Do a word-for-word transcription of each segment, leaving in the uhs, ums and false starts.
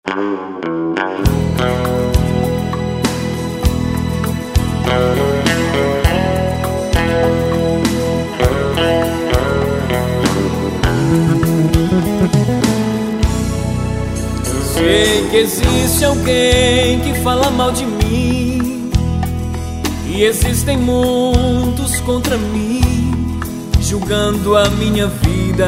Sei que existe alguém que fala mal de mim, e existem muitos contra mim, julgando a minha vida.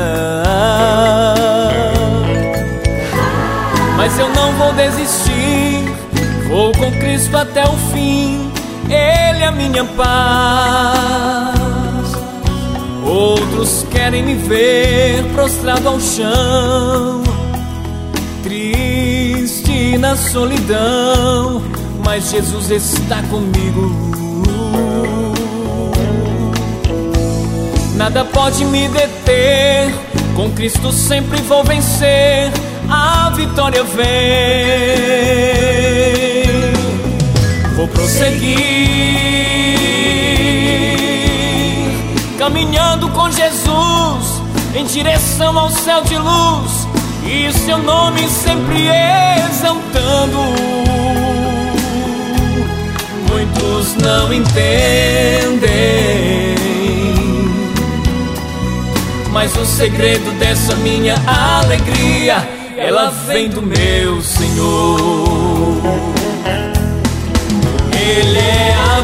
Mas eu não vou desistir, vou com Cristo até o fim, Ele é a minha paz. Outros querem me ver prostrado ao chão, triste na solidão, mas Jesus está comigo. Nada pode me deter, com Cristo sempre vou vencer, a vitória vem. Vou prosseguir, caminhando com Jesus, em direção ao céu de luz, e seu nome sempre exaltando. Muitos não entendem, mas o segredo dessa minha alegria, ela vem do meu Senhor. Ele é a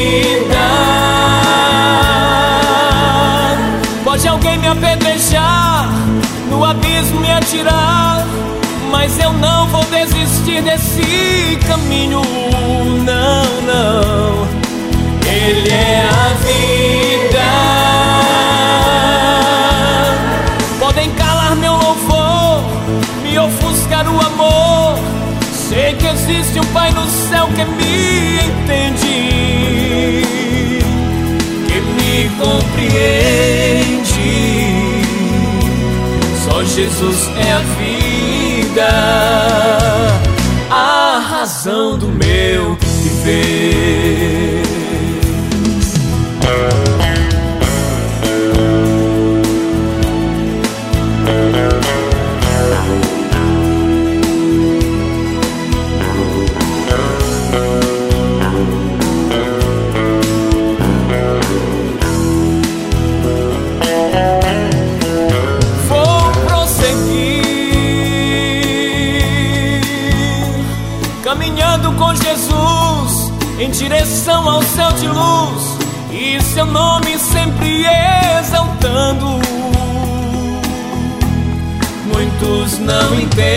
vida. Pode alguém me apedrejar, no abismo me atirar, mas eu não vou desistir desse caminho, não, não. Ele é a vida. Podem calar meu louvor, me ofuscar o amor, sei que existe um Pai no céu que me entende, que me compreende. Só Jesus é a vida, a razão do meu viver. Caminhando com Jesus, em direção ao céu de luz, e seu nome sempre exaltando. Muitos não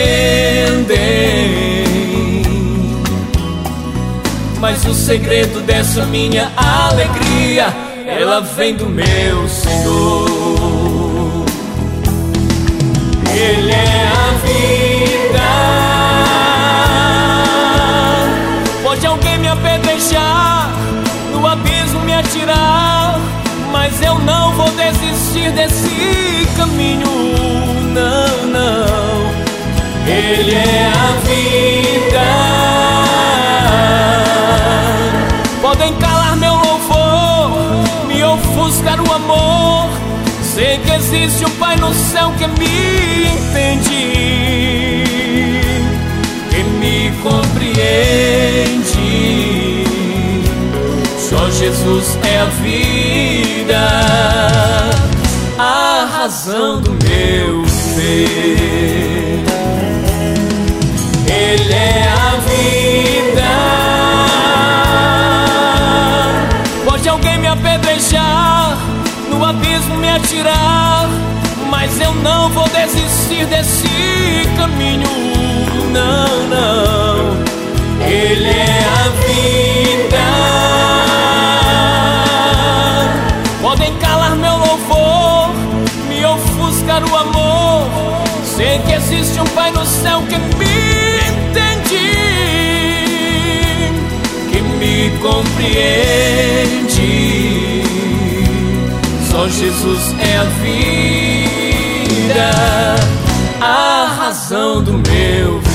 entendem, mas o segredo dessa minha alegria, ela vem do meu Senhor. Ele é a vida. Pode alguém me apedrejar, no abismo me atirar, mas eu não vou desistir desse caminho, não, não. Ele é a vida. Podem calar meu louvor, me ofuscar o amor, sei que existe um Pai no céu que me entende, que me compreende. Só Jesus é a vida, a razão do meu viver. Ele é a vida. Pode alguém me apedrejar, no abismo me atirar, mas eu não vou desistir desse caminho, não, não. Ele é a vida. Podem calar meu louvor, me ofuscar o amor, sei que existe um Pai no céu que me entende, que me compreende. Só Jesus é a vida, a razão do meu